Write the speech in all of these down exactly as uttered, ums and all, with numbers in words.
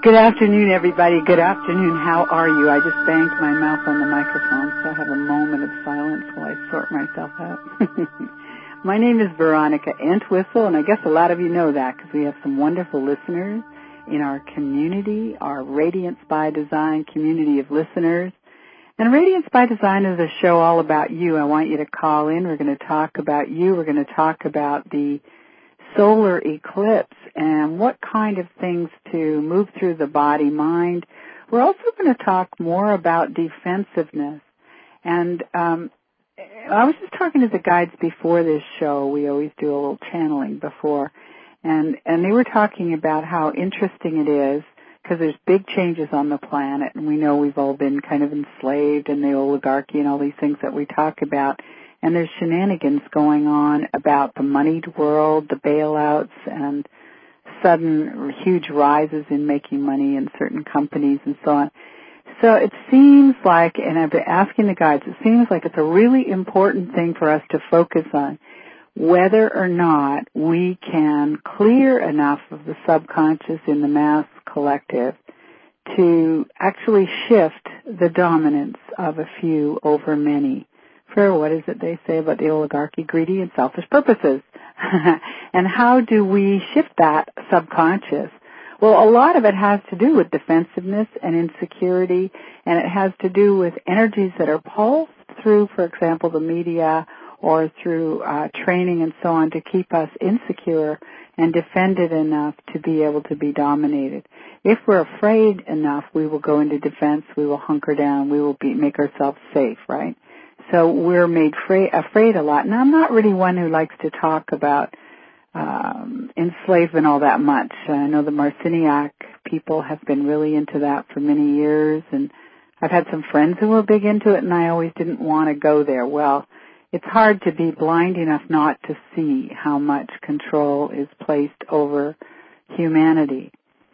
Good afternoon, everybody. Good afternoon. How are you? I just banged my mouth on the microphone, so I have a moment of silence while I sort myself out. My name is Veronica Entwistle, and I guess a lot of you know that because we have some wonderful listeners in our community, our Radiance by Design community of listeners. And Radiance by Design is a show all about you. I want you to call in. We're going to talk about you. We're going to talk about the solar eclipse and what kind of things to move through the body mind. We're also going to talk more about defensiveness. And um, I was just talking to the guides before this show. We always do a little channeling before. And, and they were talking about how interesting it is because there's big changes on the planet. And we know we've all been kind of enslaved in the oligarchy and all these things that we talk about. And there's shenanigans going on about the moneyed world, the bailouts, and sudden huge rises in making money in certain companies and so on. So it seems like, and I've been asking the guides, it seems like it's a really important thing for us to focus on whether or not we can clear enough of the subconscious in the mass collective to actually shift the dominance of a few over many. For what is it they say about the oligarchy? Greedy and selfish purposes. And how do we shift that subconscious? Well, a lot of it has to do with defensiveness and insecurity, and it has to do with energies that are pulsed through, for example, the media or through uh, training and so on to keep us insecure and defended enough to be able to be dominated. If we're afraid enough, we will go into defense, we will hunker down, we will be, make ourselves safe, right? So we're made fra- afraid a lot. And I'm not really one who likes to talk about um, enslavement all that much. I know the Marciniak people have been really into that for many years, and I've had some friends who were big into it, and I always didn't want to go there. Well, it's hard to be blind enough not to see how much control is placed over humanity.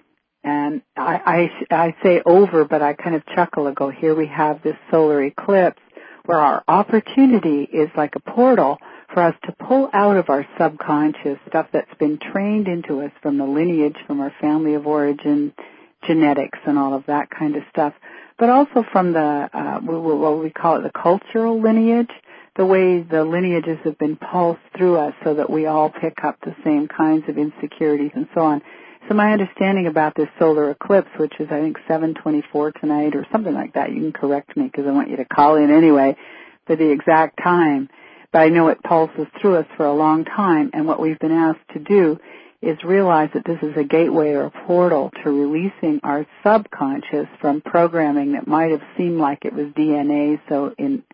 And I, I, I say over, but I kind of chuckle and go, here we have this solar eclipse, where our opportunity is like a portal for us to pull out of our subconscious stuff that's been trained into us from the lineage, from our family of origin, genetics and all of that kind of stuff, but also from the, uh, what we call it, the cultural lineage, the way the lineages have been pulsed through us so that we all pick up the same kinds of insecurities and so on. So my understanding about this solar eclipse, which is I think seven twenty-four tonight or something like that, you can correct me because I want you to call in anyway for the exact time, but I know it pulses through us for a long time, and what we've been asked to do is realize that this is a gateway or a portal to releasing our subconscious from programming that might have seemed like it was D N A, so in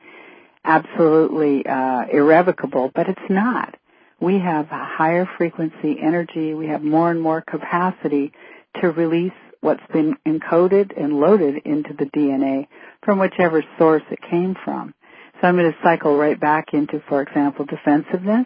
absolutely uh, irrevocable, but it's not. We have a higher frequency energy. We have more and more capacity to release what's been encoded and loaded into the D N A from whichever source it came from. So I'm going to cycle right back into, for example, defensiveness.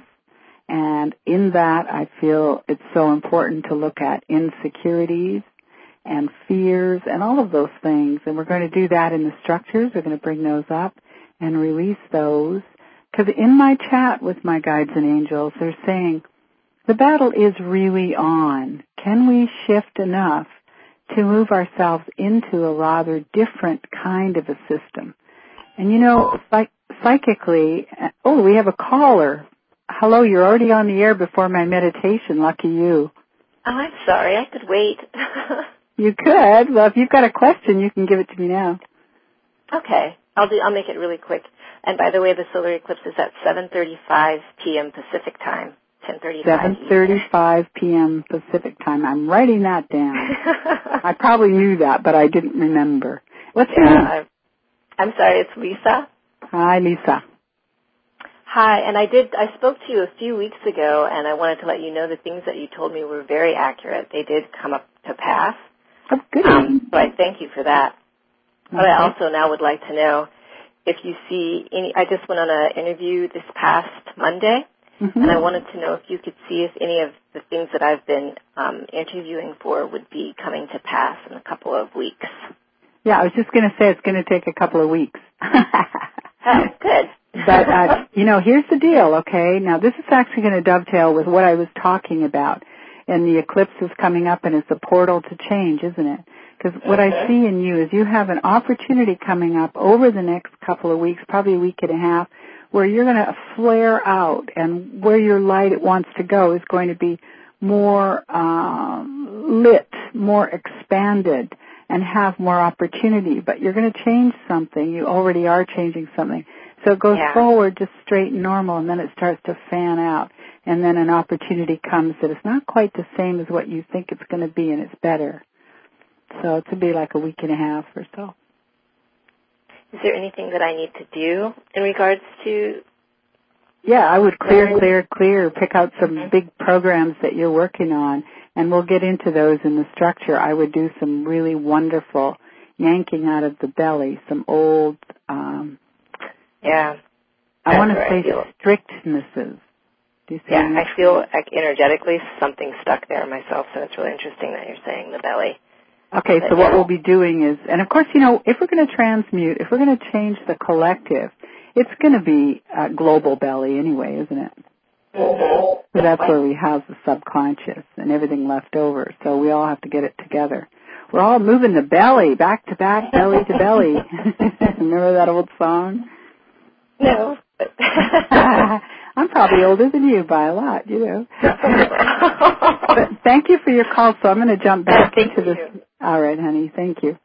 And in that, I feel it's so important to look at insecurities and fears and all of those things. And we're going to do that in the structures. We're going to bring those up and release those. Because in my chat with my guides and angels, they're saying, the battle is really on. Can we shift enough to move ourselves into a rather different kind of a system? And you know, psych- psychically, oh, we have a caller. Hello, you're already on the air before my meditation. Lucky you. Oh, I'm sorry. I could wait. You could. Well, if you've got a question, you can give it to me now. Okay. I'll do. I'll make it really quick. And by the way, the solar eclipse is at seven thirty-five p.m. Pacific time, ten thirty-five. seven thirty-five p.m. Pacific time. I'm writing that down. I probably knew that, but I didn't remember. What's your yeah, name? I, I'm sorry. It's Lisa. Hi, Lisa. Hi. And I did. I spoke to you a few weeks ago, and I wanted to let you know the things that you told me were very accurate. They did come up to pass. Oh, good. Um, so I thank you for that. Okay. But I also now would like to know if you see any, I just went on an interview this past Monday, mm-hmm. and I wanted to know if you could see if any of the things that I've been um, interviewing for would be coming to pass in a couple of weeks. Yeah, I was just going to say it's going to take a couple of weeks. Oh, good. But, uh, you know, here's the deal, okay? Now, this is actually going to dovetail with what I was talking about. And the eclipse is coming up, and it's a portal to change, isn't it? Because what I see in you is you have an opportunity coming up over the next couple of weeks, probably a week and a half, where you're going to flare out, and where your light wants to go is going to be more uh, lit, more expanded, and have more opportunity. But you're going to change something. You already are changing something. So it goes yeah. forward just straight and normal, and then it starts to fan out. And then an opportunity comes that is not quite the same as what you think it's going to be, and it's better. So it could be like a week and a half or so. Is there anything that I need to do in regards to? Yeah, I would clear, clear, clear, pick out some mm-hmm. big programs that you're working on, and we'll get into those in the structure. I would do some really wonderful yanking out of the belly, some old, um, yeah, I want to say strictnesses. Do you see yeah, that? I feel like energetically something stuck there myself, so it's really interesting that you're saying the belly. Okay, so what we'll be doing is, and of course, you know, if we're going to transmute, if we're going to change the collective, it's going to be a global belly anyway, isn't it? Mm-hmm. So that's where we house the subconscious and everything left over. So we all have to get it together. We're all moving the belly, back to back, belly to belly. Remember that old song? No. I'm probably older than you by a lot, you know. But thank you for your call. So I'm going to jump back thank into you. this. All right, honey. Thank you.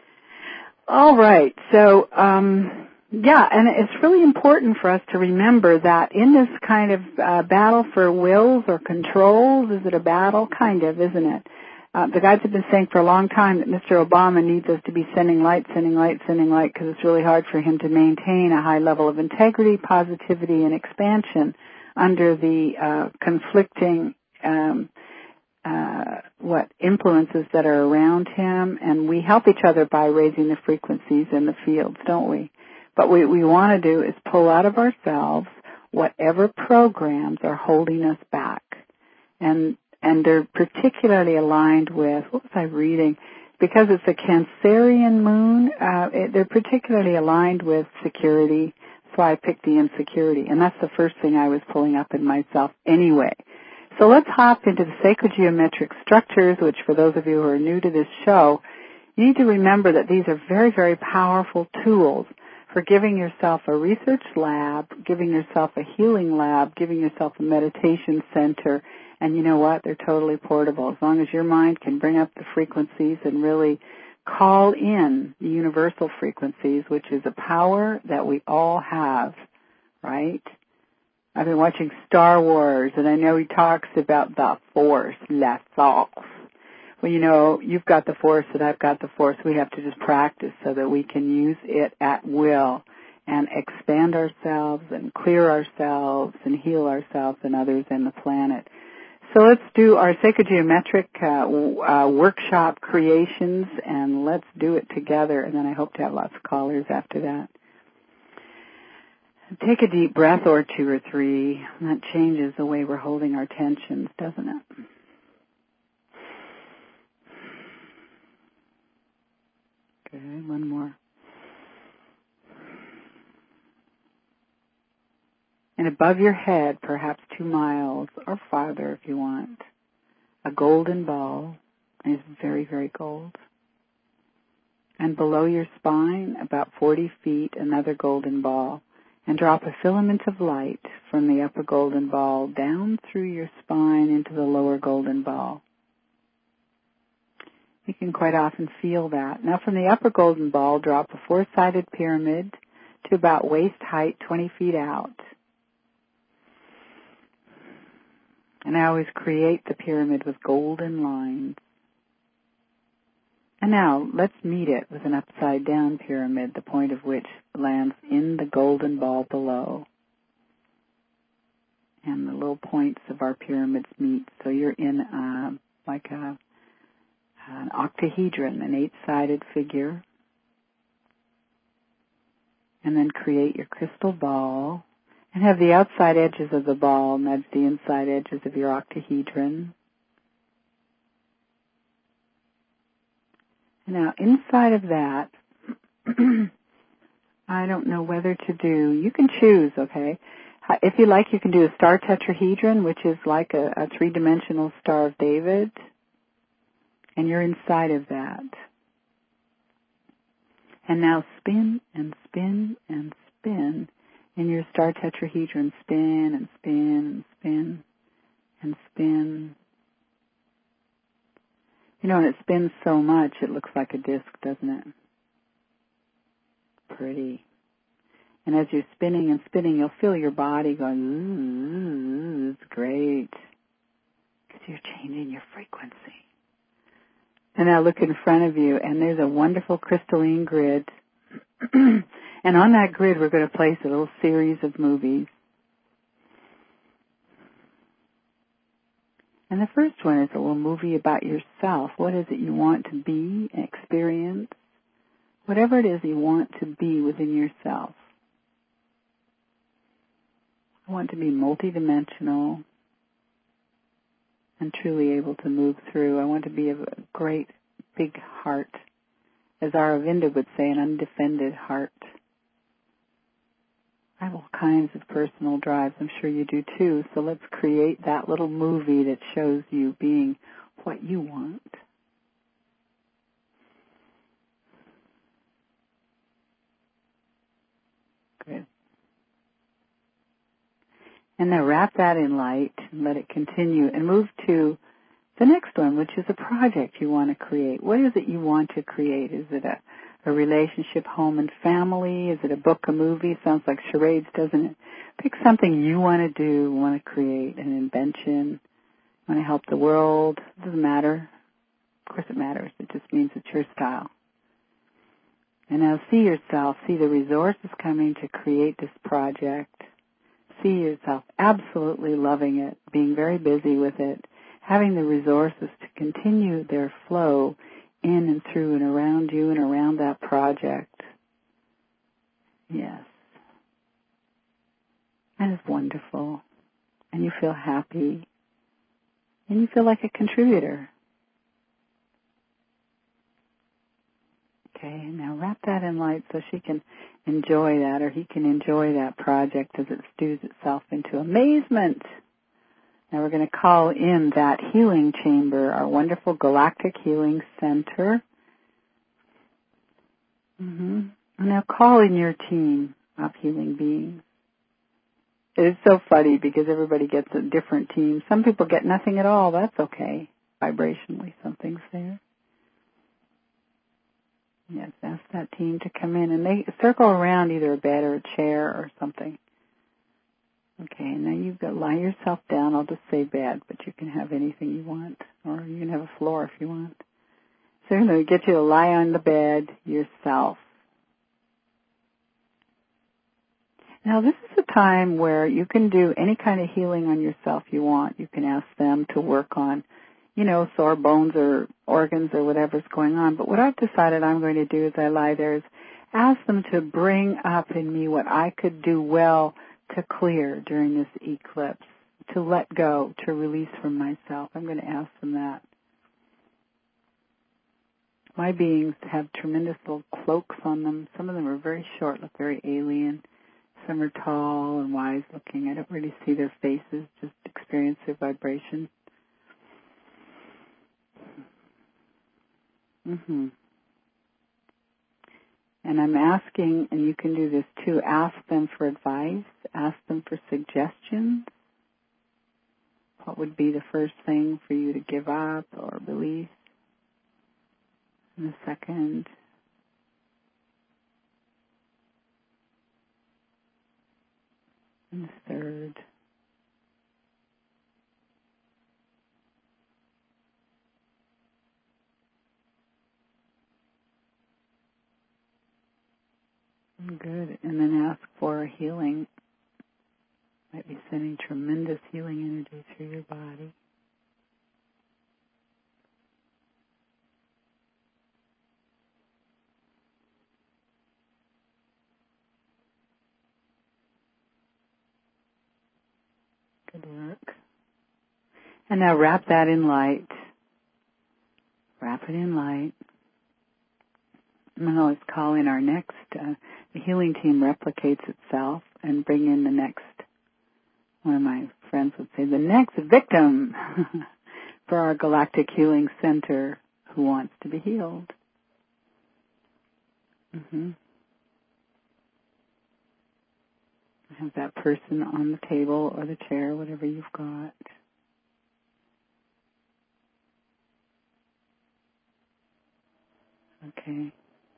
All right. So, um, yeah, and it's really important for us to remember that in this kind of uh, battle for wills or controls, is it a battle? Kind of, isn't it? Uh, the guides have been saying for a long time that Mister Obama needs us to be sending light, sending light, sending light, because it's really hard for him to maintain a high level of integrity, positivity, and expansion under the uh, conflicting um, uh, what influences that are around him. And we help each other by raising the frequencies in the fields, don't we? But what we want to do is pull out of ourselves whatever programs are holding us back. And And they're particularly aligned with, what was I reading? Because it's a Cancerian moon, uh, it, they're particularly aligned with security. So I picked the insecurity. And that's the first thing I was pulling up in myself anyway. So let's hop into the sacred geometric structures, which for those of you who are new to this show, you need to remember that these are very, very powerful tools for giving yourself a research lab, giving yourself a healing lab, giving yourself a meditation center. And you know what? They're totally portable. As long as your mind can bring up the frequencies and really call in the universal frequencies, which is a power that we all have, right? I've been watching Star Wars, and I know he talks about the Force, la force. Well, you know, you've got the Force and I've got the Force. We have to just practice so that we can use it at will and expand ourselves and clear ourselves and heal ourselves and others and the planet. So let's do our Sacred Geometric uh, uh, workshop creations, and let's do it together, and then I hope to have lots of callers after that. Take a deep breath or two or three. That changes the way we're holding our tensions, doesn't it? Good, one more. And above your head, perhaps two miles or farther if you want, a golden ball, and it's very, very gold. And below your spine, about forty feet, another golden ball. And drop a filament of light from the upper golden ball down through your spine into the lower golden ball. You can quite often feel that. Now from the upper golden ball, drop a four-sided pyramid to about waist height, twenty feet out. And I always create the pyramid with golden lines. And now, let's meet it with an upside-down pyramid, the point of which lands in the golden ball below. And the little points of our pyramids meet. So you're in uh, like a, an octahedron, an eight-sided figure. And then create your crystal ball. And have the outside edges of the ball nudge the inside edges of your octahedron. Now, inside of that, I don't know whether to do, you can choose, okay? If you like, you can do a star tetrahedron, which is like a, a three-dimensional Star of David, and you're inside of that. And now spin and spin and spin in your star tetrahedron. Spin and spin and spin and spin. You know, and it spins so much it looks like a disc, doesn't it? Pretty. And as you're spinning and spinning, you'll feel your body going, ooh, it's great. Because you're changing your frequency. And now look in front of you, and there's a wonderful crystalline grid. And on that grid, we're going to place a little series of movies. And the first one is a little movie about yourself. What is it you want to be, experience? Whatever it is you want to be within yourself. I want to be multidimensional and truly able to move through. I want to be a great big heart, as Aravinda would say, an undefended heart. I have all kinds of personal drives. I'm sure you do too. So let's create that little movie that shows you being what you want. Good. And now wrap that in light and let it continue and move to the next one, which is a project you want to create. What is it you want to create? Is it a, a relationship, home and family? Is it a book, a movie? Sounds like charades, doesn't it? Pick something you want to do, want to create, an invention, want to help the world. It doesn't matter. Of course it matters. It just means it's your style. And now see yourself, see the resources coming to create this project. See yourself absolutely loving it, being very busy with it, having the resources to continue their flow in and through and around you and around that project. Yes. That is wonderful. And you feel happy. And you feel like a contributor. Okay, now wrap that in light so she can enjoy that, or he can enjoy that project as it stews itself into amazement. Now we're going to call in that healing chamber, our wonderful galactic healing center. Mm-hmm. And now call in your team of healing beings. It is so funny because everybody gets a different team. Some people get nothing at all. That's okay. Vibrationally, something's there. Yes, ask that team to come in, and they circle around either a bed or a chair or something. Okay, now you go lie yourself down. I'll just say bed, but you can have anything you want, or you can have a floor if you want. So I'm going to get you to lie on the bed yourself. Now this is a time where you can do any kind of healing on yourself you want. You can ask them to work on, you know, sore bones or organs or whatever's going on. But what I've decided I'm going to do as I lie there is ask them to bring up in me what I could do well to clear during this eclipse, to let go, to release from myself. I'm going to ask them that. My beings have tremendous little cloaks on them. Some of them are very short, look very alien. Some are tall and wise looking. I don't really see their faces, just experience their vibration. Mm-hmm. And I'm asking, and you can do this too, ask them for advice, ask them for suggestions. What would be the first thing for you to give up or release? And the second. And the third. Good. And then ask for a healing. Might be sending tremendous healing energy through your body. Good work. And now wrap that in light. Wrap it in light. I'm going to always call in our next, uh, the healing team replicates itself and bring in the next, one of my friends would say, the next victim for our Galactic Healing Center who wants to be healed. Mm-hmm. Have that person on the table or the chair, whatever you've got. Okay.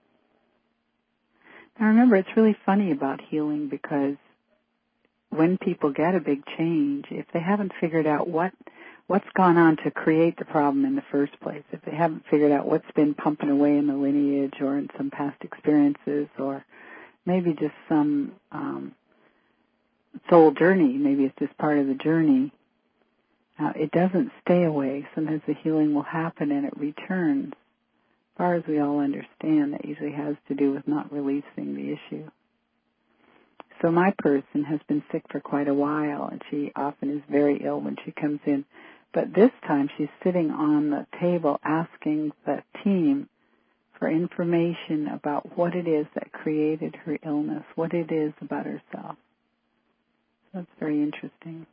Now remember, it's really funny about healing because when people get a big change, if they haven't figured out what what's gone on to create the problem in the first place, if they haven't figured out what's been pumping away in the lineage or in some past experiences or maybe just some um, soul journey, maybe it's just part of the journey, uh, it doesn't stay away. Sometimes the healing will happen and it returns. As far as we all understand, that usually has to do with not releasing the issue. So my person has been sick for quite a while, and she often is very ill when she comes in. But this time she's sitting on the table asking the team for information about what it is that created her illness, what it is about herself. So that's very interesting.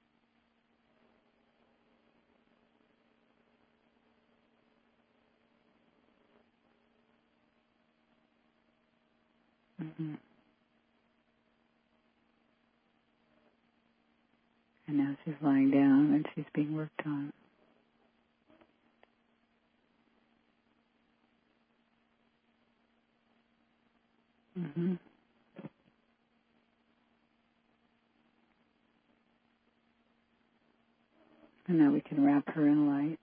Mm-hmm. And now she's lying down and she's being worked on. Mm-hmm. And now we can wrap her in light.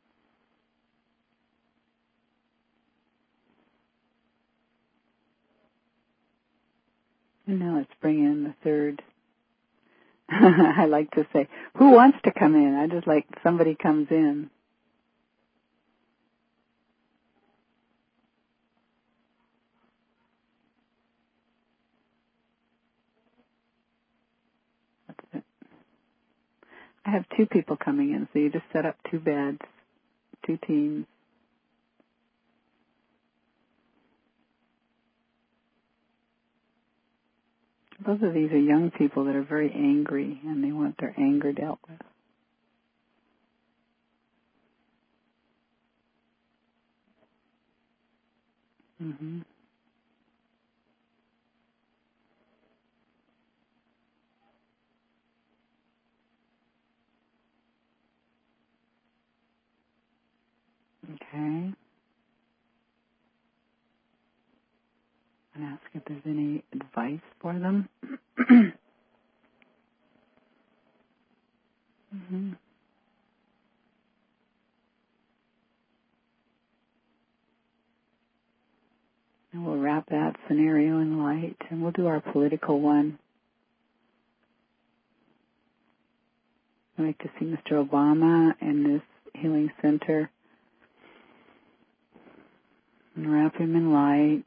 And now let's bring in the third. I like to say, who wants to come in? I just like somebody comes in. That's it. I have two people coming in, so you just set up two beds, two teams. Both of these are young people that are very angry, and they want their anger dealt with. Mm-hmm. Okay. And ask if there's any advice for them. Mm-hmm. And we'll wrap that scenario in light, and we'll do our political one. I'd like to see Mister Obama in this healing center and wrap him in light.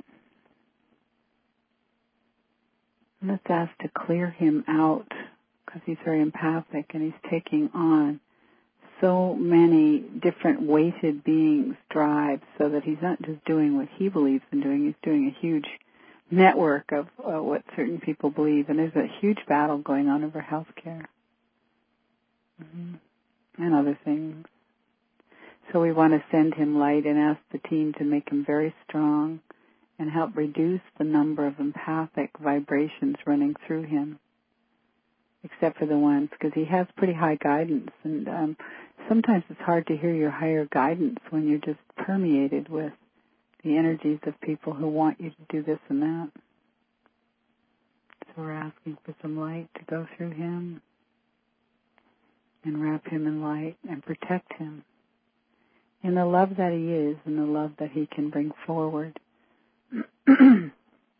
And let's ask to clear him out because he's very empathic and he's taking on so many different weighted beings' drives so that he's not just doing what he believes in doing, he's doing a huge network of uh, what certain people believe. And there's a huge battle going on over health care. Mm-hmm. And other things. So we want to send him light and ask the team to make him very strong and help reduce the number of empathic vibrations running through him, except for the ones, because he has pretty high guidance. And um, sometimes it's hard to hear your higher guidance when you're just permeated with the energies of people who want you to do this and that. So we're asking for some light to go through him and wrap him in light and protect him in the love that he is and the love that he can bring forward. And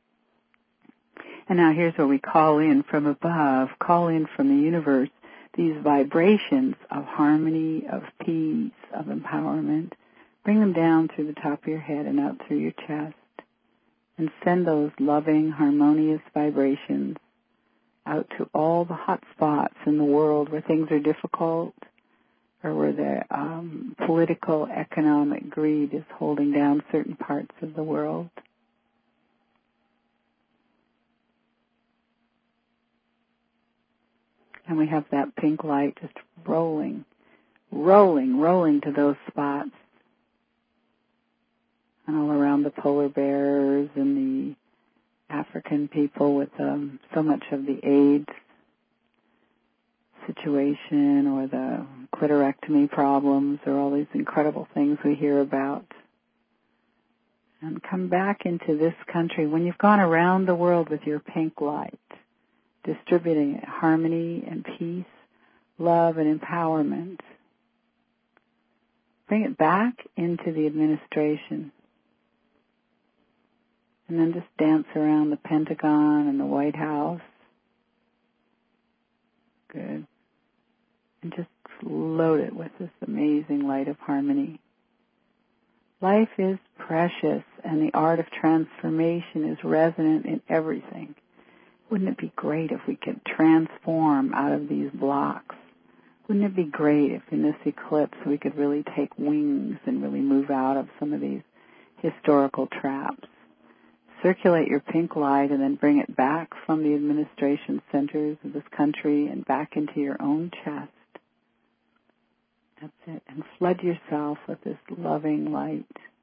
now here's where we call in from above, call in from the universe, these vibrations of harmony, of peace, of empowerment. Bring them down through the top of your head and out through your chest. And send those loving, harmonious vibrations out to all the hot spots in the world where things are difficult or where the um, political, economic greed is holding down certain parts of the world. And we have that pink light just rolling, rolling, rolling to those spots. and all around the polar bears and the African people with um, so much of the AIDS situation or the clitorectomy problems or all these incredible things we hear about. And come back into this country when you've gone around the world with your pink light, distributing harmony and peace, love and empowerment. Bring it back into the administration. And then just dance around the Pentagon and the White House. Good. And just load it with this amazing light of harmony. Life is precious, and the art of transformation is resonant in everything. Wouldn't it be great if we could transform out of these blocks? Wouldn't it be great if in this eclipse we could really take wings and really move out of some of these historical traps? Circulate your pink light and then bring it back from the administration centers of this country and back into your own chest. That's it. And flood yourself with this loving light.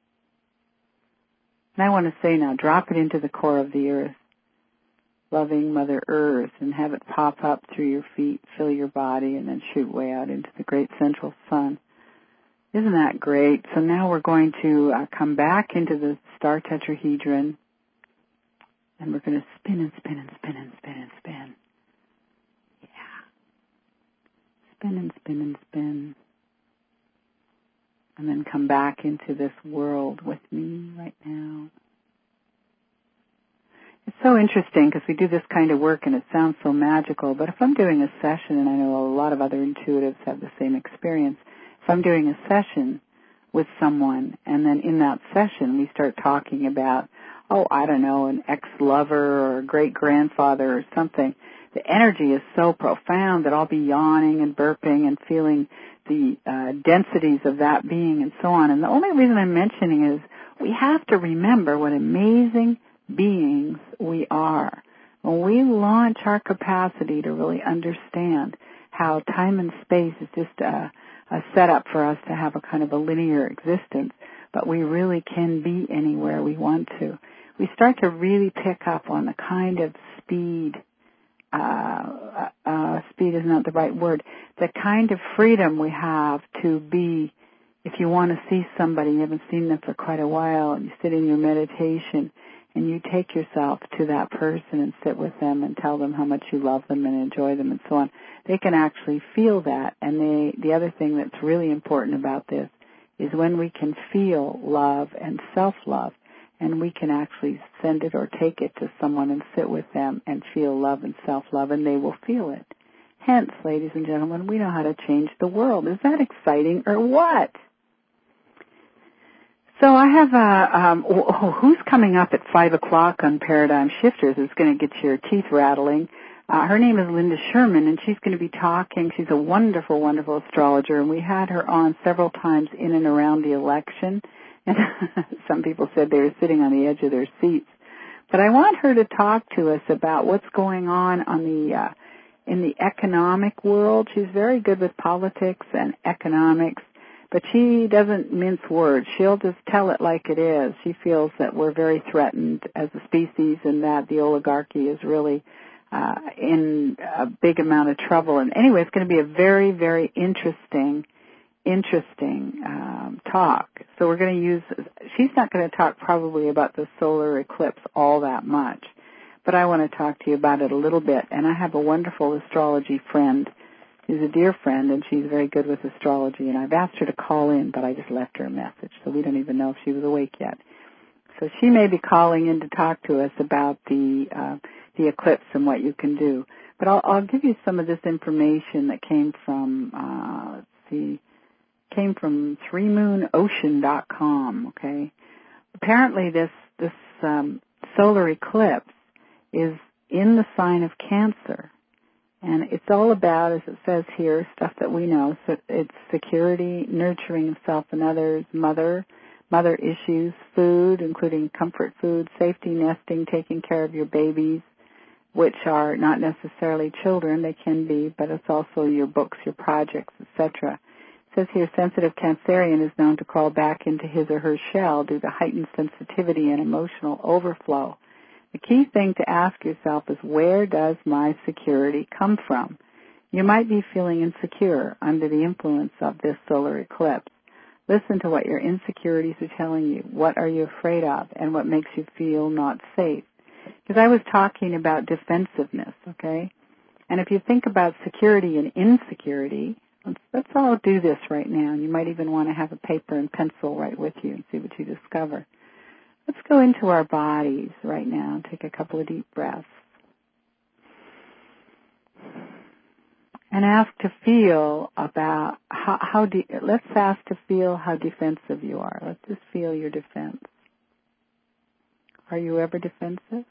And I want to say now, drop it into the core of the earth. Loving Mother Earth, and have it pop up through your feet, fill your body, and then shoot way out into the great central sun. Isn't that great? So now we're going to uh, come back into the star tetrahedron, and we're going to spin and spin and spin and spin and spin. Yeah. Spin and spin and spin. And then come back into this world with me right now. It's so interesting because we do this kind of work and it sounds so magical, but if I'm doing a session, and I know a lot of other intuitives have the same experience, if I'm doing a session with someone and then in that session we start talking about, oh, I don't know, an ex-lover or a great-grandfather or something, the energy is so profound that I'll be yawning and burping and feeling the uh, densities of that being and so on. And the only reason I'm mentioning is we have to remember what amazing beings we are. When we launch our capacity to really understand how time and space is just a, a setup for us to have a kind of a linear existence, but we really can be anywhere we want to, we start to really pick up on the kind of speed, uh, uh, speed is not the right word, the kind of freedom we have to be, if you want to see somebody, you haven't seen them for quite a while, and you sit in your meditation, and you take yourself to that person and sit with them and tell them how much you love them and enjoy them and so on. They can actually feel that. And they, the other thing that's really important about this is when we can feel love and self-love, and we can actually send it or take it to someone and sit with them and feel love and self-love, and they will feel it. Hence, ladies and gentlemen, we know how to change the world. Is that exciting or what? So I have a, um, oh, who's coming up at five o'clock on Paradigm Shifters is going to get your teeth rattling. Uh, her name is Linda Sherman, and she's going to be talking. She's a wonderful, wonderful astrologer, and we had her on several times in and around the election. And some people said they were sitting on the edge of their seats. But I want her to talk to us about what's going on on the uh, in the economic world. She's very good with politics and economics. But she doesn't mince words. She'll just tell it like it is. She feels that we're very threatened as a species and that the oligarchy is really uh, in a big amount of trouble. And anyway, it's going to be a very, very interesting, interesting um, talk. So we're going to use, she's not going to talk probably about the solar eclipse all that much, but I want to talk to you about it a little bit. And I have a wonderful astrology friend. She's a dear friend, and she's very good with astrology, and I've asked her to call in, but I just left her a message, so we don't even know if she was awake yet. So she may be calling in to talk to us about the uh, the eclipse and what you can do. But I'll, I'll give you some of this information that came from, uh, let's see, came from three moon ocean dot com, okay? Apparently this, this um, solar eclipse is in the sign of Cancer. And it's all about, as it says here, stuff that we know. So it's security, nurturing of self and others, mother, mother issues, food, including comfort food, safety, nesting, taking care of your babies, which are not necessarily children. They can be, but it's also your books, your projects, et cetera. says here, sensitive Cancerian is known to crawl back into his or her shell due to heightened sensitivity and emotional overflow. The key thing to ask yourself is, where does my security come from? You might be feeling insecure under the influence of this solar eclipse. Listen to what your insecurities are telling you. What are you afraid of, and what makes you feel not safe? Because I was talking about defensiveness, okay? And if you think about security and insecurity, let's, let's all do this right now. And you might even want to have a paper and pencil right with you and see what you discover. Let's go into our bodies right now and take a couple of deep breaths. And ask to feel about how, how de- let's ask to feel how defensive you are. Let's just feel your defense. Are you ever defensive?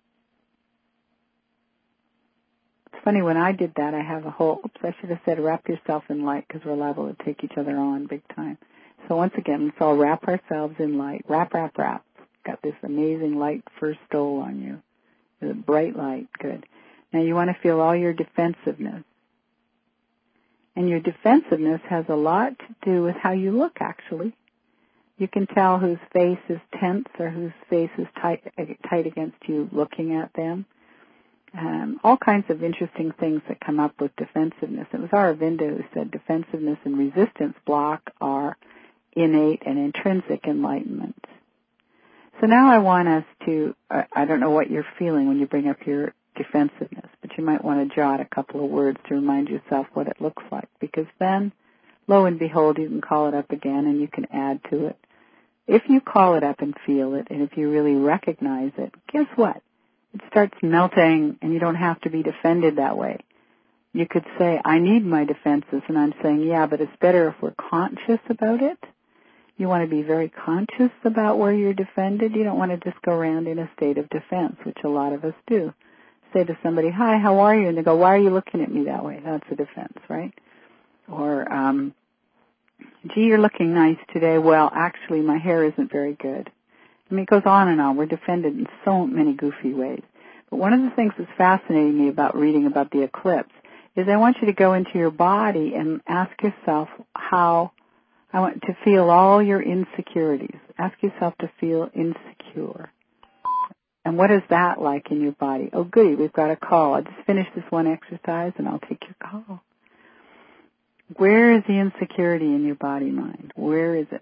It's funny, when I did that, I have a whole, oops, I should have said wrap yourself in light, because we're liable to take each other on big time. So once again, let's all wrap ourselves in light. Wrap, wrap, wrap. Got this amazing light first stole on you. The bright light, good. Now you want to feel all your defensiveness. And your defensiveness has a lot to do with how you look, actually. You can tell whose face is tense or whose face is tight, tight against you looking at them. Um, all kinds of interesting things that come up with defensiveness. It was Aravinda who said defensiveness and resistance block are innate and intrinsic enlightenment. So now I want us to, uh, I don't know what you're feeling when you bring up your defensiveness, but you might want to jot a couple of words to remind yourself what it looks like, because then, lo and behold, you can call it up again and you can add to it. If you call it up and feel it, and if you really recognize it, guess what? It starts melting, and you don't have to be defended that way. You could say, I need my defenses, and I'm saying, yeah, but it's better if we're conscious about it. You want to be very conscious about where you're defended. You don't want to just go around in a state of defense, which a lot of us do. Say to somebody, hi, how are you? And they go, why are you looking at me that way? That's a defense, right? Or, um, gee, you're looking nice today. Well, actually, my hair isn't very good. I mean, it goes on and on. We're defended in so many goofy ways. But one of the things that's fascinating me about reading about the eclipse is I want you to go into your body and ask yourself how, I want to feel all your insecurities. Ask yourself to feel insecure. And what is that like in your body? Oh, goody, we've got a call. I'll just finish this one exercise and I'll take your call. Where is the insecurity in your body mind? Where is it?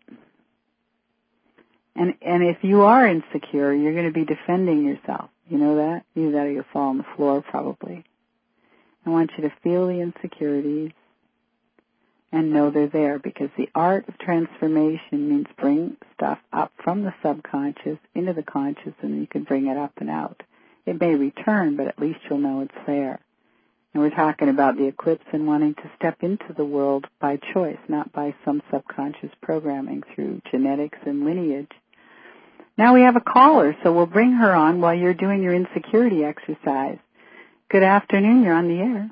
And and if you are insecure, you're going to be defending yourself. You know that? Either that or you'll fall on the floor probably. I want you to feel the insecurities and know they're there, because the art of transformation means bring stuff up from the subconscious into the conscious, and you can bring it up and out. It may return, but at least you'll know it's there. And we're talking about the eclipse and wanting to step into the world by choice, not by some subconscious programming through genetics and lineage. Now we have a caller, so we'll bring her on while you're doing your insecurity exercise. Good afternoon, you're on the air.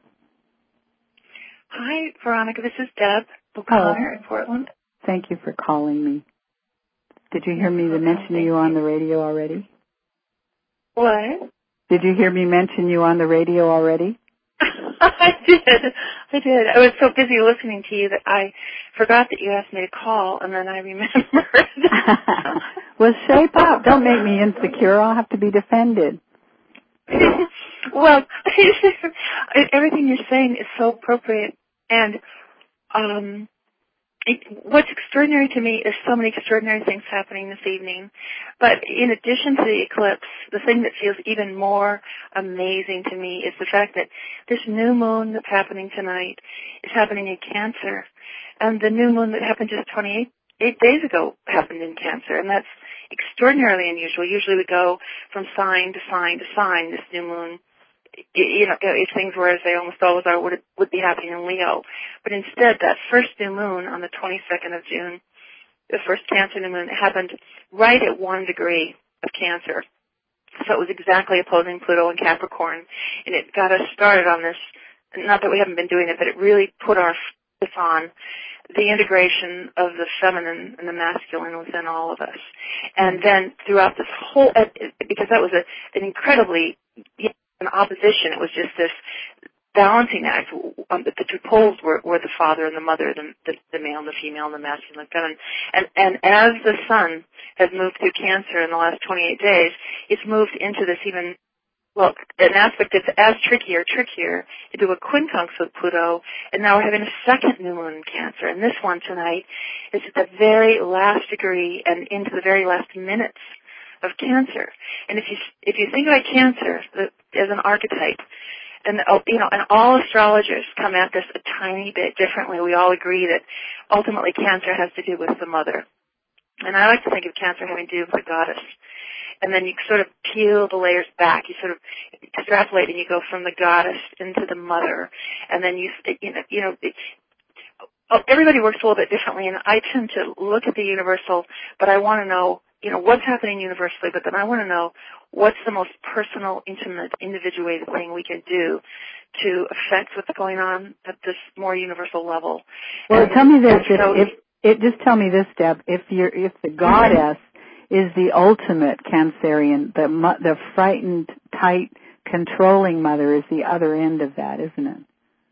Hi, Veronica, this is Deb O'Connor in Portland. Thank you for calling me. Did you hear me Okay, mention you on the radio already? What? Did you hear me mention you on the radio already? I did. I did. I was so busy listening to you that I forgot that you asked me to call, and then I remembered. Well, shape up. Don't make me insecure. I'll have to be defended. Well, everything you're saying is so appropriate, and um, it, what's extraordinary to me is so many extraordinary things happening this evening. But in addition to the eclipse, the thing that feels even more amazing to me is the fact that this new moon that's happening tonight is happening in Cancer, and the new moon that happened just twenty-eight eight days ago happened in Cancer, and that's extraordinarily unusual. Usually we go from sign to sign to sign. This new moon, you know, if things were as they almost always are, would would be happening in Leo. But instead, that first new moon on the twenty-second of June, the first Cancer new moon, happened right at one degree of Cancer. So it was exactly opposing Pluto and Capricorn, and it got us started on this. Not that we haven't been doing it, but it really put our focus on the integration of the feminine and the masculine within all of us. And then throughout this whole, because that was a, an incredibly, you know, an opposition, it was just this balancing act. Um, the, the two poles were, were the father and the mother, the, the, the male and the female, and the masculine and the feminine. And, and as the sun has moved through Cancer in the last twenty-eight days, it's moved into this even, well, an aspect that's as trickier, trickier to do a quincunx with Pluto, and now we're having a second new moon in Cancer. And this one tonight is at the very last degree and into the very last minutes of Cancer. And if you if you think about Cancer as an archetype, and you know, and all astrologers come at this a tiny bit differently. We all agree that ultimately Cancer has to do with the mother, and I like to think of Cancer having to do with the goddess. And then you sort of peel the layers back. You sort of extrapolate, and you go from the goddess into the mother, and then you you know you know. It, everybody works a little bit differently, and I tend to look at the universal, but I want to know, you know, what's happening universally, but then I want to know what's the most personal, intimate, individuated thing we can do to affect what's going on at this more universal level. Well, and, tell me this. If, so, if it just tell me this, Deb. If you're if the goddess is the ultimate Cancerian, the the frightened, tight, controlling mother is the other end of that, isn't it?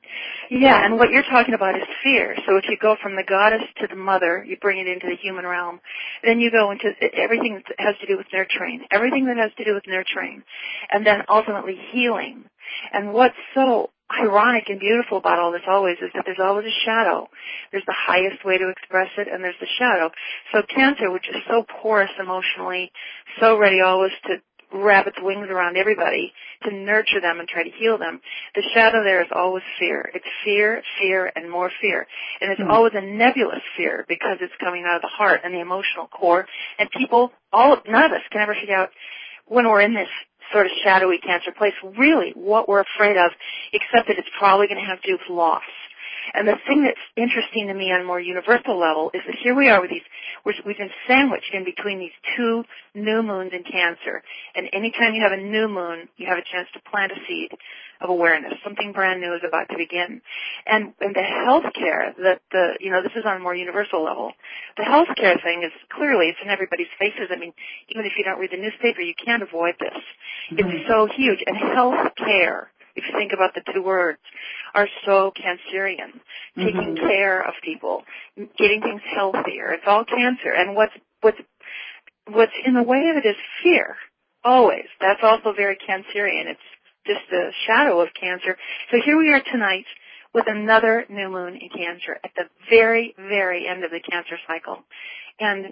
Yeah, and what you're talking about is fear. So if you go from the goddess to the mother, you bring it into the human realm. Then you go into everything that has to do with nurturing, everything that has to do with nurturing, and then ultimately healing. And what's so ironic and beautiful about all this always is that there's always a shadow. There's the highest way to express it, and there's the shadow. So Cancer, which is so porous emotionally, so ready always to wrap its wings around everybody, to nurture them and try to heal them. The shadow there is always fear. It's fear, fear, and more fear. And it's mm-hmm. always a nebulous fear because it's coming out of the heart and the emotional core. And people, all none of us can ever figure out when we're in this sort of shadowy Cancer place really what we're afraid of, except that it's probably going to have to do with loss. And the thing that's interesting to me on a more universal level is that here we are with these, we've been sandwiched in between these two new moons in Cancer. And anytime you have a new moon, you have a chance to plant a seed of awareness. Something brand new is about to begin. And, and the healthcare, that the, you know, this is on a more universal level. The healthcare thing is clearly, it's in everybody's faces. I mean, even if you don't read the newspaper, you can't avoid this. Mm-hmm. It's so huge. And healthcare, if you think about the two words, are so Cancerian. Mm-hmm. Taking care of people, getting things healthier. It's all Cancer. And what's what's what's in the way of it is fear. Always. That's also very Cancerian. It's just a shadow of Cancer. So here we are tonight with another new moon in Cancer at the very, very end of the Cancer cycle. And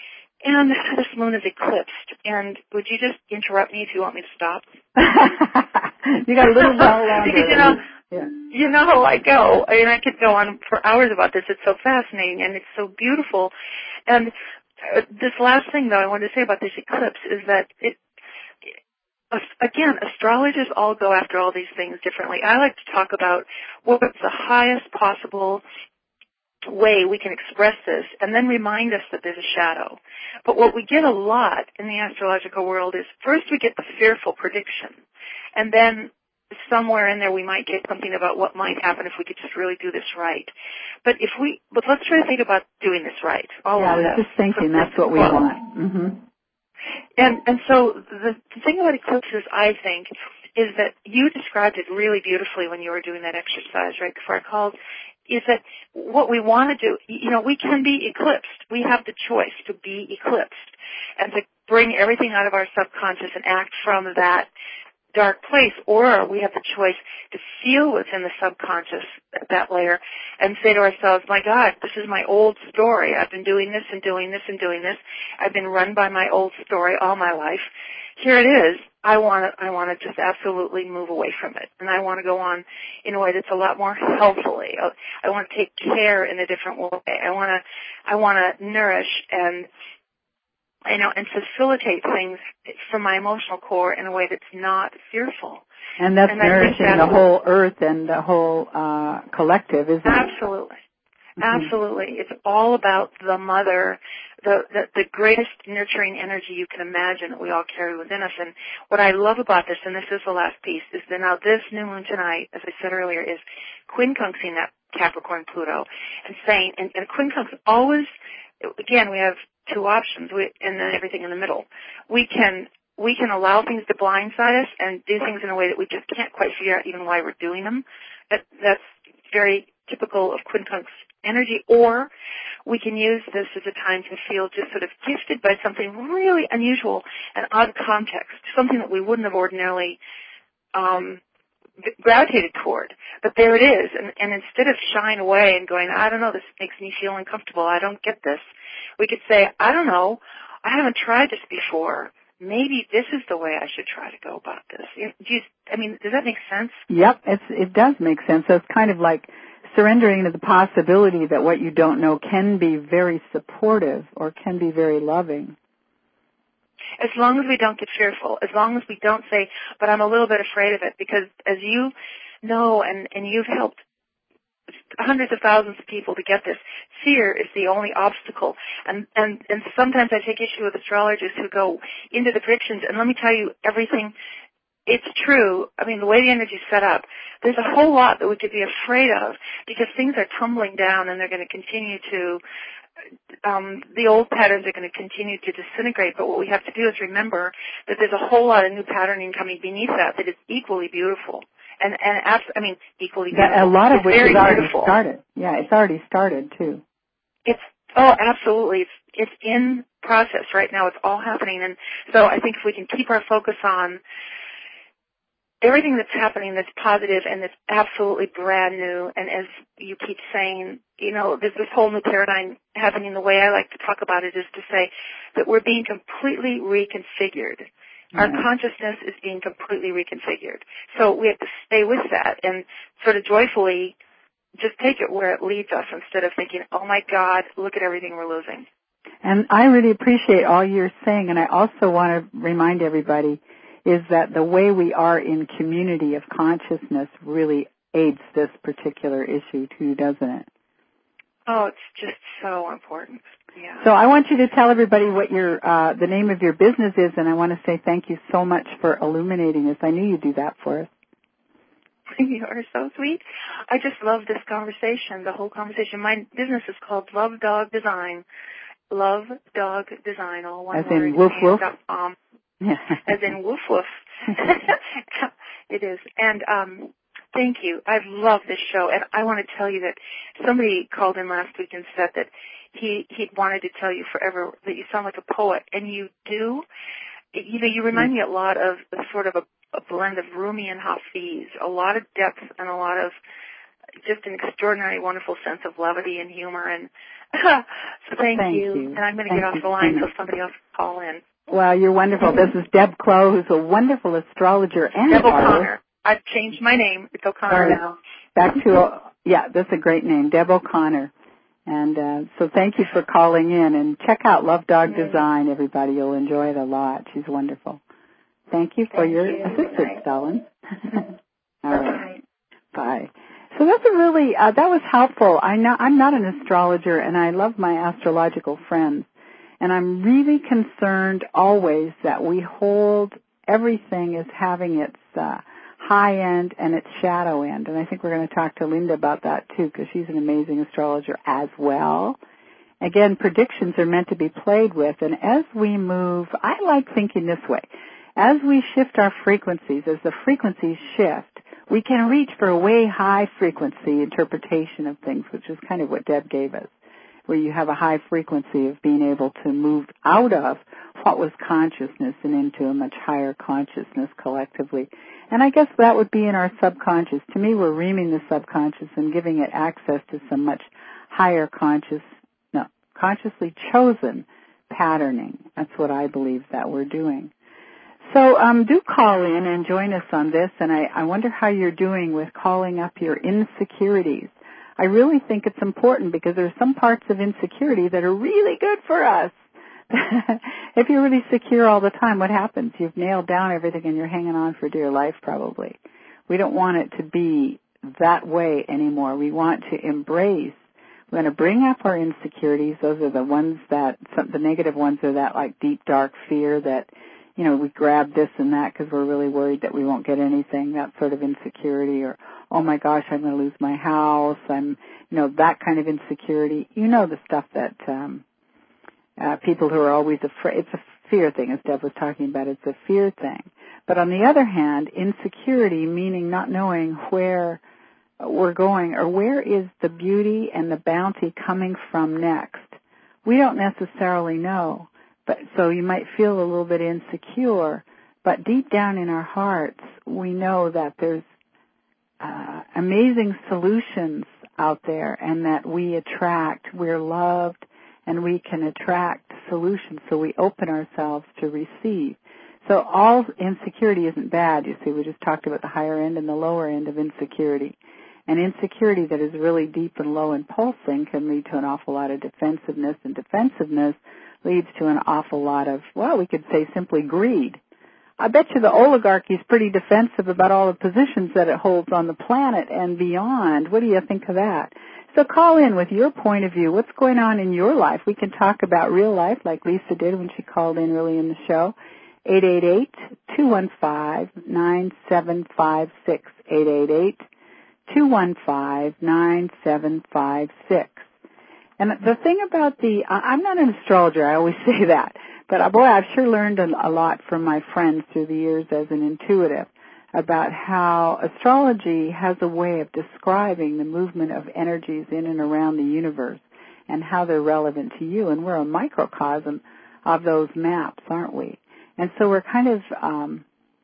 And this moon is eclipsed. And would you just interrupt me if you want me to stop? You got a little while longer. Because, you know, yeah. you know how I go. I mean, I could go on for hours about this. It's so fascinating and it's so beautiful. And uh, this last thing, though, I wanted to say about this eclipse is that it, it, again, astrologers all go after all these things differently. I like to talk about what's the highest possible way we can express this and then remind us that there's a shadow. But what we get a lot in the astrological world is first we get the fearful prediction, and then somewhere in there we might get something about what might happen if we could just really do this right. But if we, but let's try to think about doing this right. All yeah, I was that. just thinking that's what we well, want. Mm-hmm. And and so the, the thing about eclipses, I think, is that you described it really beautifully when you were doing that exercise right before I called, is that what we want to do, you know, we can be eclipsed. We have the choice to be eclipsed and to bring everything out of our subconscious and act from that dark place, or we have the choice to feel what's in the subconscious, that layer, and say to ourselves, my God, this is my old story. I've been doing this and doing this and doing this. I've been run by my old story all my life. Here it is. I want to, I want to just absolutely move away from it. And I want to go on in a way that's a lot more healthfully. I want to take care in a different way. I want to, I want to nourish and, you know, and facilitate things from my emotional core in a way that's not fearful. And that's and nourishing that's the whole earth and the whole uh, collective, isn't absolutely. it? Absolutely. Absolutely. It's all about the mother, the, the the greatest nurturing energy you can imagine that we all carry within us. And what I love about this, and this is the last piece, is that now this new moon tonight, as I said earlier, is quincunxing that Capricorn Pluto and saying, and, and quincunx always, again, we have two options, we, and then everything in the middle. We can we can allow things to blindside us and do things in a way that we just can't quite figure out even why we're doing them. That, that's very typical of quincunx energy. Or we can use this as a time to feel just sort of gifted by something really unusual and odd context, something that we wouldn't have ordinarily um, gravitated toward. But there it is. And, and instead of shying away and going, I don't know, this makes me feel uncomfortable, I don't get this, we could say, I don't know, I haven't tried this before. Maybe this is the way I should try to go about this. Do you, I mean, does that make sense? Yep, it's, it does make sense. So it's kind of like surrendering to the possibility that what you don't know can be very supportive or can be very loving. As long as we don't get fearful, as long as we don't say, but I'm a little bit afraid of it, because as you know, and, and you've helped hundreds of thousands of people to get this, fear is the only obstacle. And, and, and sometimes I take issue with astrologers who go into the predictions, and let me tell you, everything, it's true. I mean, the way the energy's set up, there's a whole lot that we could be afraid of because things are tumbling down and they're going to continue to, um, the old patterns are going to continue to disintegrate. But what we have to do is remember that there's a whole lot of new patterning coming beneath that that is equally beautiful. And, and abs- I mean, equally beautiful. Yeah, a lot of it's which very has already beautiful. started. Yeah, it's already started, too. It's, oh, absolutely. It's, it's in process right now. It's all happening. And so I think if we can keep our focus on everything that's happening that's positive and that's absolutely brand new, and as you keep saying, you know, there's this whole new paradigm happening. The way I like to talk about it is to say that we're being completely reconfigured. Our Yeah. consciousness is being completely reconfigured. So we have to stay with that and sort of joyfully just take it where it leads us instead of thinking, oh, my God, look at everything we're losing. And I really appreciate all you're saying, and I also want to remind everybody is that the way we are in community of consciousness really aids this particular issue too, doesn't it? Oh, it's just so important. Yeah. So I want you to tell everybody what your uh, the name of your business is, and I want to say thank you so much for illuminating this. I knew you'd do that for us. You are so sweet. I just love this conversation, the whole conversation. My business is called Love Dog Design. Love Dog Design, all one As word. in woof woof? Um, Yeah. As in woof woof. It is. And um, thank you. I love this show. And I want to tell you that somebody called in last week and said that he he wanted to tell you forever that you sound like a poet. And you do. You know, you remind me a lot of a sort of a, a blend of Rumi and Hafiz, a lot of depth and a lot of just an extraordinary, wonderful sense of levity and humor. And so thank, Thank you. you. And I'm going to Thank get off you the line so so somebody else can call in. Well, you're wonderful. This is Deb Clow, who's a wonderful astrologer and Deb artist. O'Connor. I've changed my name. It's O'Connor Right. now. Back to, yeah, that's a great name, Deb O'Connor. And uh, so thank you for calling in. And check out Love Dog mm-hmm. Design, everybody. You'll enjoy it a lot. She's wonderful. Thank you for thank your you. assistance, Ellen. All right. Bye. Bye. So that's a really, uh, that was helpful. I know, I'm not an astrologer, and I love my astrological friends. And I'm really concerned always that we hold everything as having its uh, high end and its shadow end. And I think we're going to talk to Linda about that, too, because she's an amazing astrologer as well. Again, predictions are meant to be played with. And as we move, I like thinking this way. As we shift our frequencies, as the frequencies shift, we can reach for a way high frequency interpretation of things, which is kind of what Deb gave us, where you have a high frequency of being able to move out of what was consciousness and into a much higher consciousness collectively. And I guess that would be in our subconscious. To me, we're reaming the subconscious and giving it access to some much higher conscious, no, consciously chosen patterning. That's what I believe that we're doing. So um, do call in and join us on this, and I, I wonder how you're doing with calling up your insecurities. I really think it's important because there are some parts of insecurity that are really good for us. If you're really secure all the time, what happens? You've nailed down everything and you're hanging on for dear life probably. We don't want it to be that way anymore. We want to embrace. We're going to bring up our insecurities. Those are the ones that, some, the negative ones are that like deep, dark fear that, you know, we grab this and that because we're really worried that we won't get anything, that sort of insecurity, or, oh my gosh, I'm going to lose my house. I'm, you know, that kind of insecurity. You know the stuff that um, uh, people who are always afraid, it's a fear thing, as Deb was talking about. It's a fear thing. But on the other hand, insecurity, meaning not knowing where we're going or where is the beauty and the bounty coming from next. We don't necessarily know. But so you might feel a little bit insecure, but deep down in our hearts, we know that there's uh, amazing solutions out there and that we attract, we're loved, and we can attract solutions, so we open ourselves to receive. So all insecurity isn't bad, you see. We just talked about the higher end and the lower end of insecurity. And insecurity that is really deep and low and pulsing can lead to an awful lot of defensiveness, and defensiveness leads to an awful lot of, well, we could say simply greed. I bet you the oligarchy is pretty defensive about all the positions that it holds on the planet and beyond. What do you think of that? So call in with your point of view. What's going on in your life? We can talk about real life like Lisa did when she called in early in the show. eight eight eight, two one five, nine seven five six. eight eight eight, two one five, nine seven five six. And the thing about the, I'm not an astrologer, I always say that, but boy, I've sure learned a lot from my friends through the years as an intuitive about how astrology has a way of describing the movement of energies in and around the universe and how they're relevant to you. And we're a microcosm of those maps, aren't we? And so we're kind of, um,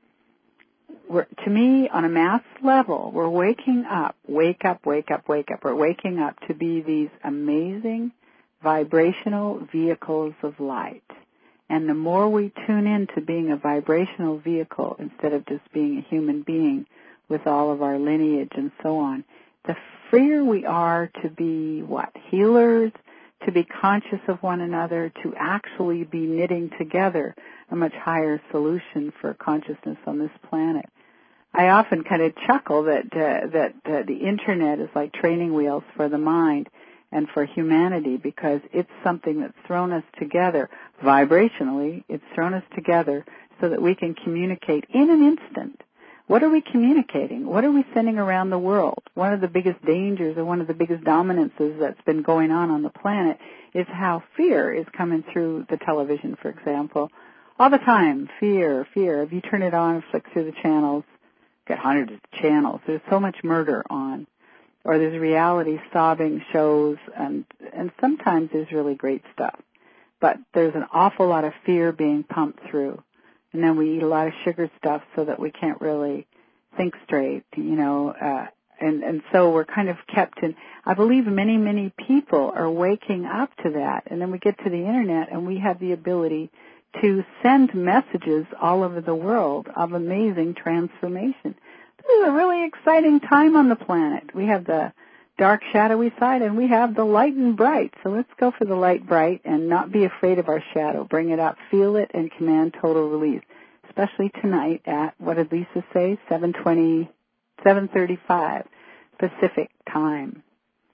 we're, to me, on a mass level, we're waking up, wake up, wake up, wake up. We're waking up to be these amazing vibrational vehicles of light. And the more we tune in to being a vibrational vehicle instead of just being a human being with all of our lineage and so on, the freer we are to be, what, healers, to be conscious of one another, to actually be knitting together a much higher solution for consciousness on this planet. I often kind of chuckle that uh, that uh, the Internet is like training wheels for the mind and for humanity, because it's something that's thrown us together vibrationally. It's thrown us together so that we can communicate in an instant. What are we communicating? What are we sending around the world? One of the biggest dangers or one of the biggest dominances that's been going on on the planet is how fear is coming through the television, for example. All the time, fear, fear. If you turn it on and flick through the channels, get hundreds of channels. There's so much murder on. Or there's reality sobbing shows, and and sometimes there's really great stuff. But there's an awful lot of fear being pumped through. And then we eat a lot of sugar stuff so that we can't really think straight, you know. Uh, and, and so we're kind of kept in, I believe many, many people are waking up to that. And then we get to the Internet and we have the ability to send messages all over the world of amazing transformation. This is a really exciting time on the planet. We have the dark, shadowy side, and we have the light and bright. So let's go for the light, bright, and not be afraid of our shadow. Bring it up, feel it, and command total release, especially tonight at, what did Lisa say, seven twenty, seven thirty-five Pacific time.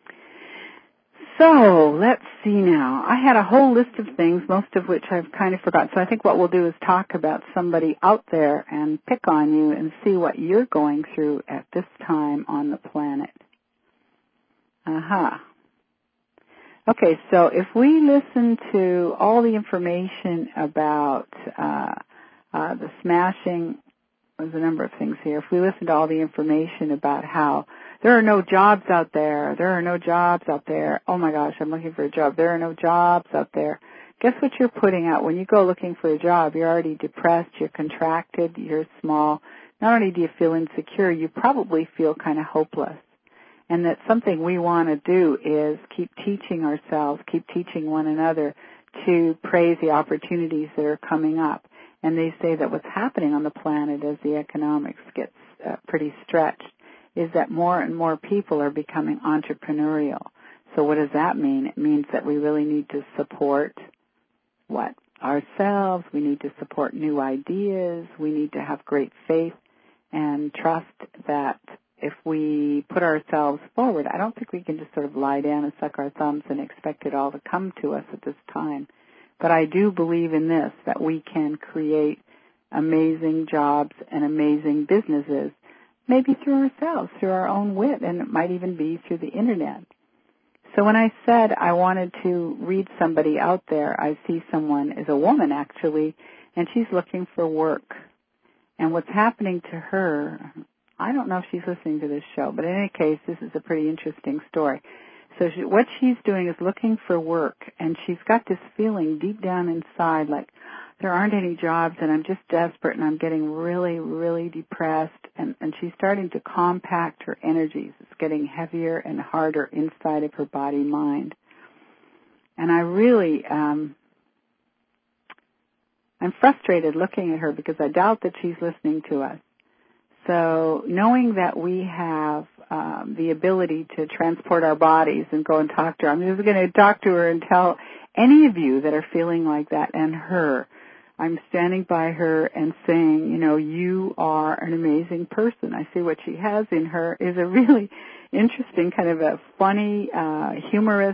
So, let's see now. I had a whole list of things, most of which I've kind of forgotten. So I think what we'll do is talk about somebody out there and pick on you and see what you're going through at this time on the planet. Aha. Okay, so if we listen to all the information about uh, uh, the smashing, there's a number of things here. If we listen to all the information about how there are no jobs out there, there are no jobs out there, oh my gosh, I'm looking for a job, there are no jobs out there. Guess what you're putting out? When you go looking for a job, you're already depressed, you're contracted, you're small. Not only do you feel insecure, you probably feel kind of hopeless. And that something we want to do is keep teaching ourselves, keep teaching one another to praise the opportunities that are coming up. And they say that what's happening on the planet as the economics gets uh, pretty stretched is that more and more people are becoming entrepreneurial. So what does that mean? It means that we really need to support what? Ourselves. We need to support new ideas. We need to have great faith and trust that if we put ourselves forward, I don't think we can just sort of lie down and suck our thumbs and expect it all to come to us at this time. But I do believe in this, that we can create amazing jobs and amazing businesses, maybe through ourselves, through our own wit, and it might even be through the Internet. So when I said I wanted to read somebody out there, I see someone is a woman actually, and she's looking for work. And what's happening to her, I don't know if she's listening to this show, but in any case, this is a pretty interesting story. So she, what she's doing is looking for work, and she's got this feeling deep down inside like there aren't any jobs, and I'm just desperate, and I'm getting really, really depressed, and, and she's starting to compact her energies. It's getting heavier and harder inside of her body-mind. And I really, um, I'm frustrated looking at her because I doubt that she's listening to us. So knowing that we have um, the ability to transport our bodies and go and talk to her, I'm just going to talk to her and tell any of you that are feeling like that and her, I'm standing by her and saying, you know, you are an amazing person. I see what she has in her is a really interesting kind of a funny, uh, humorous,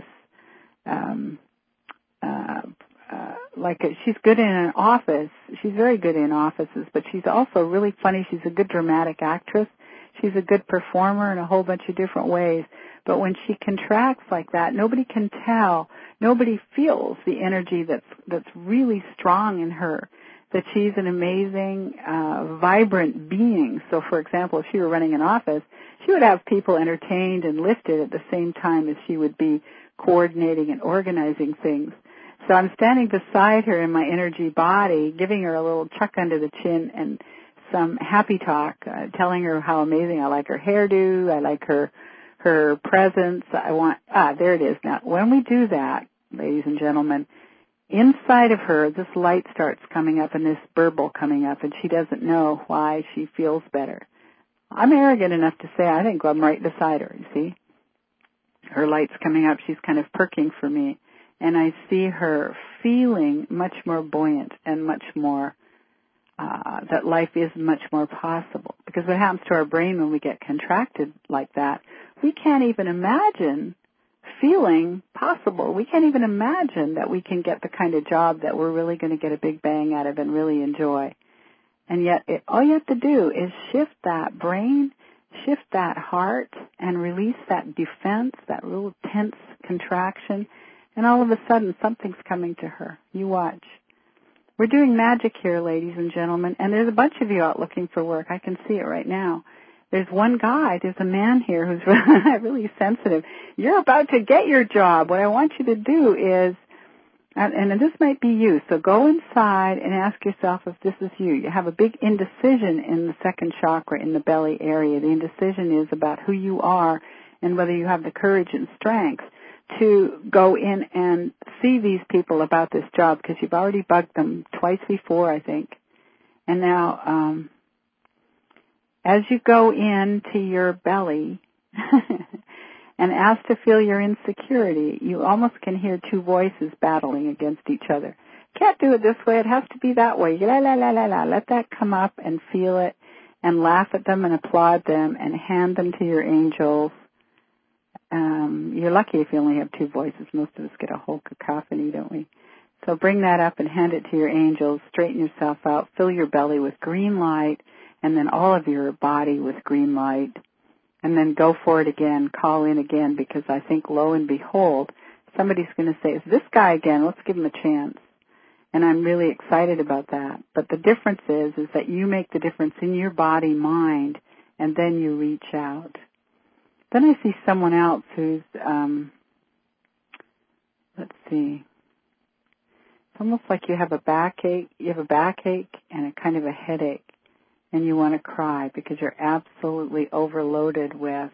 um, uh, uh, like a, she's good in an office. She's very good in offices, but she's also really funny. She's a good dramatic actress. She's a good performer in a whole bunch of different ways. But when she contracts like that, nobody can tell. Nobody feels the energy that's that's really strong in her, that she's an amazing, uh, vibrant being. So, for example, if she were running an office, she would have people entertained and lifted at the same time as she would be coordinating and organizing things. So I'm standing beside her in my energy body, giving her a little chuck under the chin and some happy talk, uh, telling her how amazing I like her hairdo, I like her her presence. I want, ah, there it is. Now, when we do that, ladies and gentlemen, inside of her, this light starts coming up and this burble coming up, and she doesn't know why she feels better. I'm arrogant enough to say I think I'm right beside her, you see. Her light's coming up. She's kind of perking for me. And I see her feeling much more buoyant and much more, uh, that life is much more possible. Because what happens to our brain when we get contracted like that, we can't even imagine feeling possible. We can't even imagine that we can get the kind of job that we're really going to get a big bang out of and really enjoy. And yet, it, all you have to do is shift that brain, shift that heart, and release that defense, that real tense contraction, and all of a sudden, something's coming to her. You watch. We're doing magic here, ladies and gentlemen, and there's a bunch of you out looking for work. I can see it right now. There's one guy, there's a man here who's really sensitive. You're about to get your job. What I want you to do is, and, and this might be you, so go inside and ask yourself if this is you. You have a big indecision in the second chakra, in the belly area. The indecision is about who you are and whether you have the courage and strength to go in and see these people about this job, because you've already bugged them twice before, I think. And now, um, as you go into your belly and ask to feel your insecurity, you almost can hear two voices battling against each other. Can't do it this way. It has to be that way. La, la, la, la, la. Let that come up and feel it and laugh at them and applaud them and hand them to your angels. Um, you're lucky if you only have two voices. Most of us get a whole cacophony, don't we? So bring that up and hand it to your angels. Straighten yourself out. Fill your belly with green light, and then all of your body with green light. And then go for it again. Call in again, because I think, lo and behold, somebody's going to say, it's this guy again. Let's give him a chance. And I'm really excited about that. But the difference is, is that you make the difference in your body, mind, and then you reach out. Then I see someone else who's, um, let's see, it's almost like you have a backache, you have a backache and a kind of a headache, and you want to cry because you're absolutely overloaded with,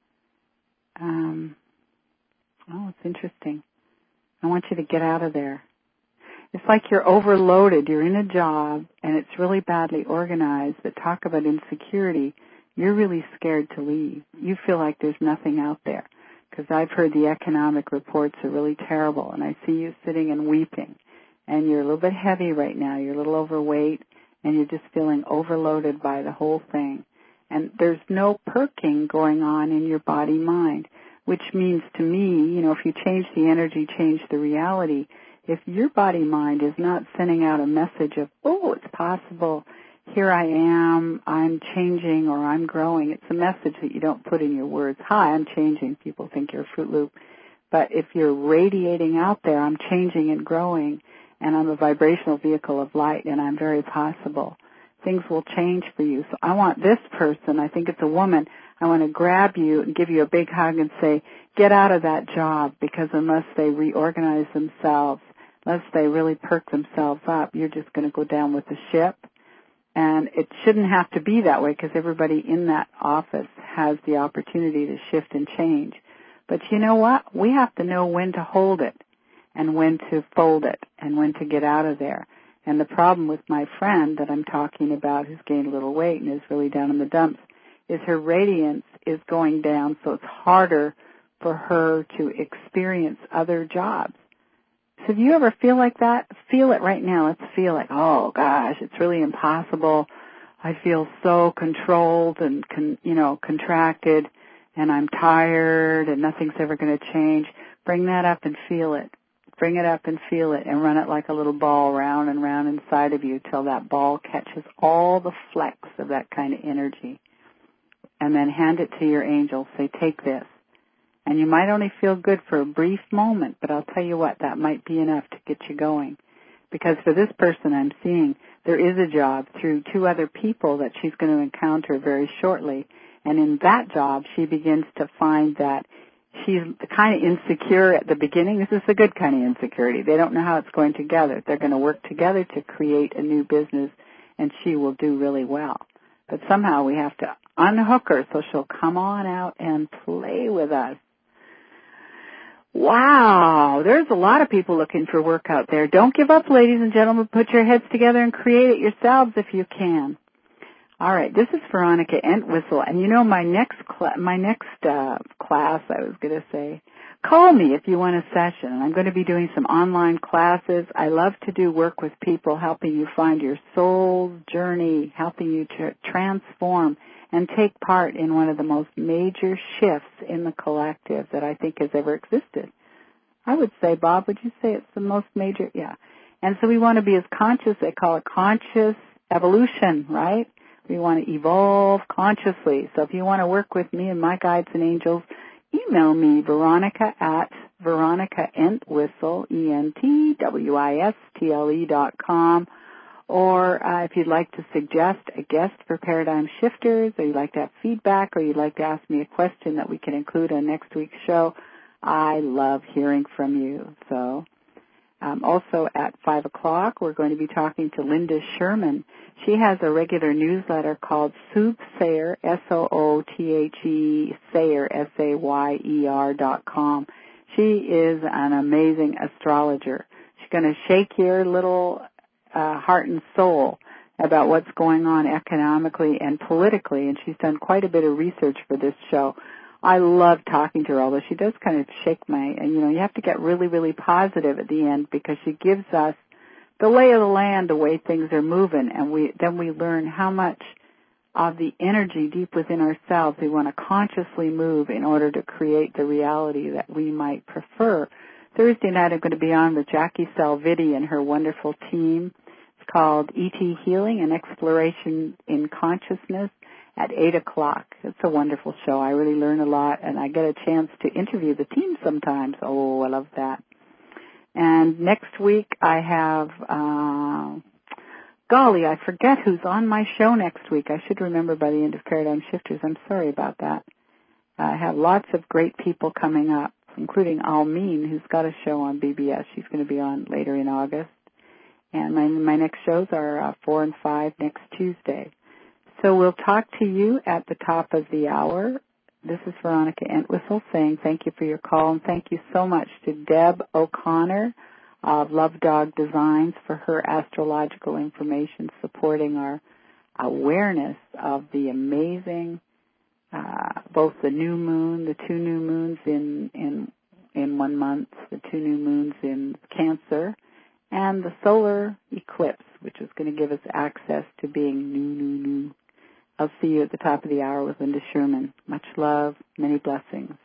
um, oh, it's interesting. I want you to get out of there. It's like you're overloaded. You're in a job, and it's really badly organized, but talk about insecurity. You're really scared to leave. You feel like there's nothing out there, because I've heard the economic reports are really terrible, and I see you sitting and weeping, and you're a little bit heavy right now. You're a little overweight, and you're just feeling overloaded by the whole thing. And there's no perking going on in your body-mind, which means to me, you know, if you change the energy, change the reality. If your body-mind is not sending out a message of, oh, it's possible, here I am, I'm changing, or I'm growing. It's a message that you don't put in your words. Hi, I'm changing. People think you're a Fruit Loop. But if you're radiating out there, I'm changing and growing, and I'm a vibrational vehicle of light, and I'm very possible. Things will change for you. So I want this person, I think it's a woman, I want to grab you and give you a big hug and say, get out of that job, because unless they reorganize themselves, unless they really perk themselves up, you're just going to go down with the ship. And it shouldn't have to be that way, because everybody in that office has the opportunity to shift and change. But you know what? We have to know when to hold it and when to fold it and when to get out of there. And the problem with my friend that I'm talking about, who's gained a little weight and is really down in the dumps, is her radiance is going down, so it's harder for her to experience other jobs. So do you ever feel like that? Feel it right now. Let's feel it. Oh, gosh, it's really impossible. I feel so controlled and, con, you know, contracted, and I'm tired, and nothing's ever going to change. Bring that up and feel it. Bring it up and feel it, and run it like a little ball round and round inside of you till that ball catches all the flecks of that kind of energy. And then hand it to your angel. Say, take this. And you might only feel good for a brief moment, but I'll tell you what, that might be enough to get you going. Because for this person I'm seeing, there is a job through two other people that she's going to encounter very shortly. And in that job, she begins to find that she's kind of insecure at the beginning. This is a good kind of insecurity. They don't know how it's going together. They're going to work together to create a new business, and she will do really well. But somehow we have to unhook her so she'll come on out and play with us. Wow, there's a lot of people looking for work out there. Don't give up, ladies and gentlemen. Put your heads together and create it yourselves if you can. All right, this is Veronica Entwistle, and you know my next cl- my next uh, class, I was going to say, call me if you want a session. I'm going to be doing some online classes. I love to do work with people, helping you find your soul's journey, helping you to transform and take part in one of the most major shifts in the collective that I think has ever existed. I would say, Bob, would you say it's the most major? Yeah. And so we want to be as conscious, they call it conscious evolution, right? We want to evolve consciously. So if you want to work with me and my guides and angels, email me, Veronica at Veronica Entwistle, E N T W I S T L E dot com. Or uh, if you'd like to suggest a guest for Paradigm Shifters, or you'd like to have feedback, or you'd like to ask me a question that we can include on next week's show, I love hearing from you. So um, also at five o'clock, we're going to be talking to Linda Sherman. She has a regular newsletter called Soothsayer, S O O T H E, Sayer, S A Y E R dot com. She is an amazing astrologer. She's going to shake your little uh, heart and soul about what's going on economically and politically, and she's done quite a bit of research for this show. I love talking to her, although she does kind of shake my, and you know, you have to get really, really positive at the end, because she gives us the lay of the land, the way things are moving, and we then we learn how much of the energy deep within ourselves we want to consciously move in order to create the reality that we might prefer. Thursday night I'm going to be on with Jackie Salviti and her wonderful team. It's called E T Healing and Exploration in Consciousness at eight o'clock. It's a wonderful show. I really learn a lot, and I get a chance to interview the team sometimes. Oh, I love that. And next week I have, uh, golly, I forget who's on my show next week. I should remember by the end of Paradigm Shifters. I'm sorry about that. I have lots of great people coming up, including Almeen, who's got a show on B B S. She's going to be on later in August. And my, my next shows are uh, four and five next Tuesday. So we'll talk to you at the top of the hour. This is Veronica Entwistle saying thank you for your call, and thank you so much to Deb O'Connor of Love Dog Designs for her astrological information supporting our awareness of the amazing, uh, both the new moon, the two new moons in, in, in one month, the two new moons in Cancer, and the solar eclipse, which is going to give us access to being new, new, new. I'll see you at the top of the hour with Linda Sherman. Much love, many blessings.